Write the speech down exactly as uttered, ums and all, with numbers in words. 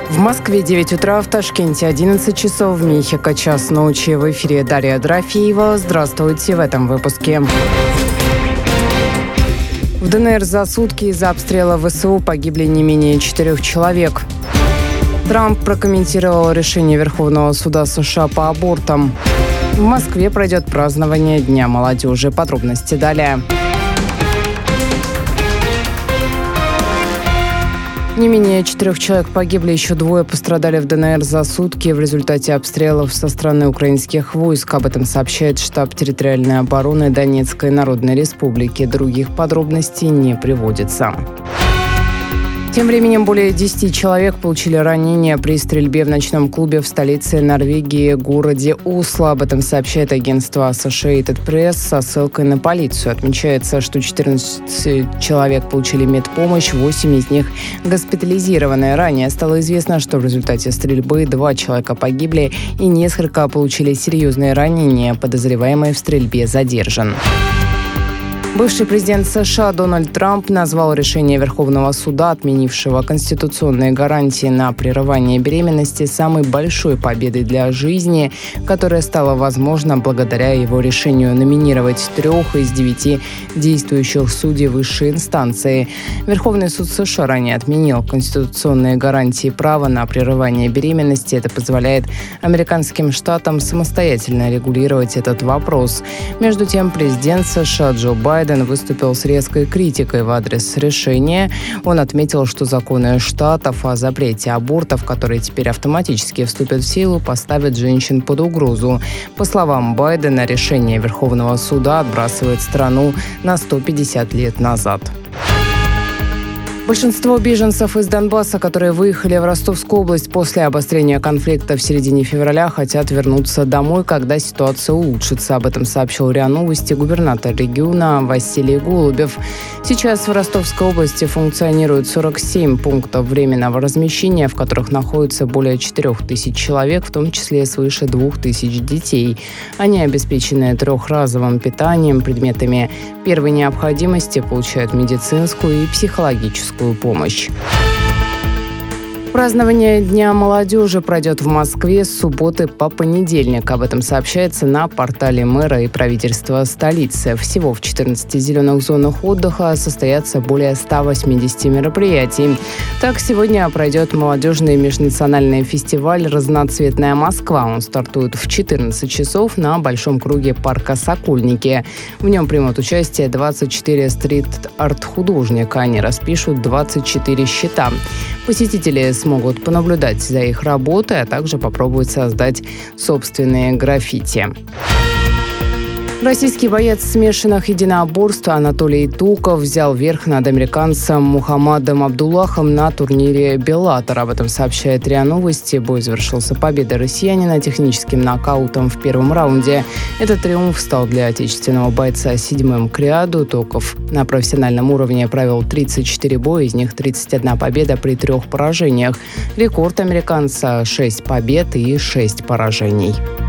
В Москве девять утра, в Ташкенте одиннадцать часов, в Мехико час ночи. В эфире Дарья Дорофеева. Здравствуйте в этом выпуске. В ДНР за сутки из-за обстрела ВСУ погибли не менее четырех человек. Трамп прокомментировал решение Верховного суда США по абортам. В Москве пройдет празднование Дня молодежи. Подробности далее. Не менее четырех человек погибли, еще двое пострадали в ДНР за сутки в результате обстрелов со стороны украинских войск. Об этом сообщает штаб территориальной обороны Донецкой Народной Республики. Других подробностей не приводится. Тем временем более десяти человек получили ранения при стрельбе в ночном клубе в столице Норвегии, городе Осло. Об этом сообщает агентство Associated Press со ссылкой на полицию. Отмечается, что четырнадцать человек получили медпомощь, восемь из них госпитализированы. Ранее стало известно, что в результате стрельбы два человека погибли и несколько получили серьезные ранения. Подозреваемый в стрельбе задержан. Бывший президент США Дональд Трамп назвал решение Верховного суда, отменившего конституционные гарантии на прерывание беременности, самой большой победой для жизни, которая стала возможна благодаря его решению номинировать трех из девяти действующих судей высшей инстанции. Верховный суд США ранее отменил конституционные гарантии права на прерывание беременности. Это позволяет американским штатам самостоятельно регулировать этот вопрос. Между тем, президент США Джо Байден Байден выступил с резкой критикой в адрес решения. Он отметил, что законы штатов о запрете абортов, которые теперь автоматически вступят в силу, поставят женщин под угрозу. По словам Байдена, решение Верховного суда отбрасывает страну на сто пятьдесят лет назад. Большинство беженцев из Донбасса, которые выехали в Ростовскую область после обострения конфликта в середине февраля, хотят вернуться домой, когда ситуация улучшится. Об этом сообщил РИА Новости губернатор региона Василий Голубев. Сейчас в Ростовской области функционирует сорок семь пунктов временного размещения, в которых находится более четырех тысяч человек, в том числе свыше двух тысяч детей. Они обеспечены трехразовым питанием, предметами первой необходимости, получают медицинскую и психологическую помощь. Празднование Дня молодежи пройдет в Москве с субботы по понедельник. Об этом сообщается на портале мэра и правительства столицы. Всего в четырнадцати зеленых зонах отдыха состоятся более ста восьмидесяти мероприятий. Так, сегодня пройдет молодежный межнациональный фестиваль «Разноцветная Москва». Он стартует в четырнадцать часов на Большом круге парка «Сокольники». В нем примут участие двадцать четыре стрит-арт-художника. Они распишут двадцать четыре щита. Посетители смогут понаблюдать за их работой, а также попробовать создать собственные граффити. Российский боец смешанных единоборств Анатолий Туков взял верх над американцем Мухаммадом Абдуллахом на турнире «Беллатор». Об этом сообщает РИА Новости. Бой завершился победой россиянина техническим нокаутом в первом раунде. Этот триумф стал для отечественного бойца седьмым к ряду. Туков на профессиональном уровне провел тридцать четыре боя, из них тридцать одна победа при трех поражениях. Рекорд американца – шесть побед и шесть поражений.